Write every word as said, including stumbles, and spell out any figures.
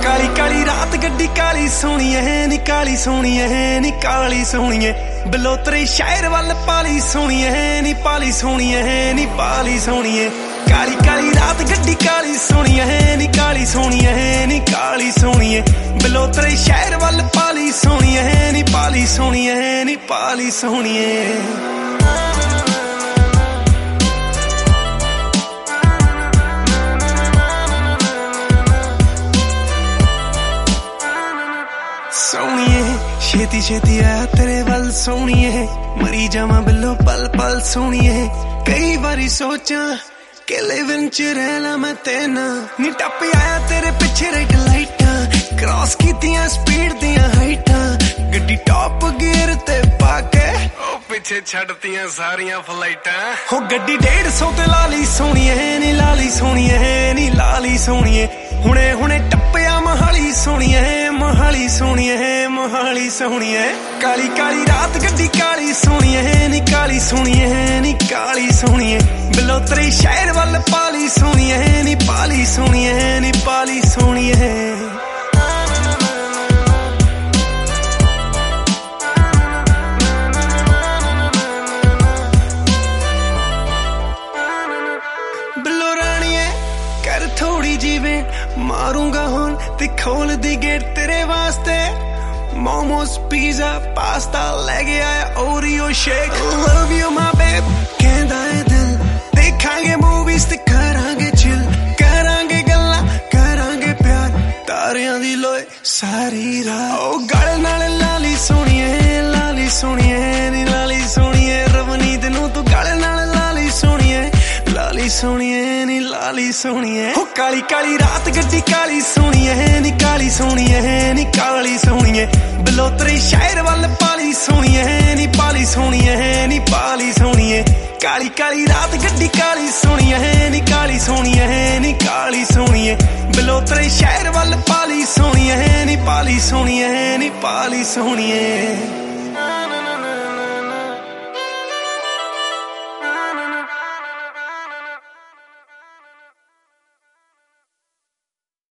काली काली रात गड्डी काली सोहणीए नी काली सोहणीए नी काली सोहणीए बलोतरे शहर वल पाली सोहणीए नी पाली सोहणीए नी पाली सोहणीए काली काली रात गड्डी काली सोहणीए नी काली सोहणीए नी काली सोहणीए बलोतरे शहर वल पाली सोहणीए नी पाली सोहणीए नी पाली सोहणीए सोहणीए छेती छेती आ तेरे वल सोहणीए मरी जावा बिलो पल पल सोहणीए कई बारी सोचा कि लिविंग च रहना मैं तेना नी टप आया तेरे पिछे रेड लाइटा क्रॉस कीतियां स्पीड दियां हाइटा गड्डी टॉप गियर ते पाके ओ पिछे छड़तियां सारियां फ्लाइटां हो गड्डी डेढ़ सौ ते लाली सोहणीए नी लाली सोहणीए नी लाली सोहणीए हुणे हुणे टप्पिया मोहाली सोहणीए मोहाली सोहणीए मोहाली सोहणीए काली काली रात गड्डी काली सोहणीए नी काली सोहणीए नी काली सोहणीए बलोतरे शहर वल पाली सोहणीए नी पाली सोहणीए नी पाली सोहणीए कर थोड़ी जीवे मारूंगा हुन ते खोल दी गेट तेरे वास्ते मोमोस पिज़्ज़ा पास्ता लेके आया Oreo shake love you my babe कहंदा है दिल देखांगे मूवीज ते करांगे चिल करांगे गल्लां करांगे प्यार तारियां दी लोए सारी रात ओ गल नाल लाली सोहणीए लाली सोहणीए नी लाली सोहणीए रवनीत नू तू गल नाल लाली सोहणीए लाली सोहणीए नी लाली सोहणीए हो काली काली रात गड्डी काली सोहणीए नी काली सोहणीए नी काली सोहणीए बलोतरे शहर वल पाली सोहणीए नी पाली सोहणीए नी पाली सोहणीए काली काली रात गड्डी काली सोहणीए नी काली सोहणीए नी काली सोहणीए बलोतरे शहर वल पाली सोहणीए नी पाली सोहणीए नी पाली सोहणीए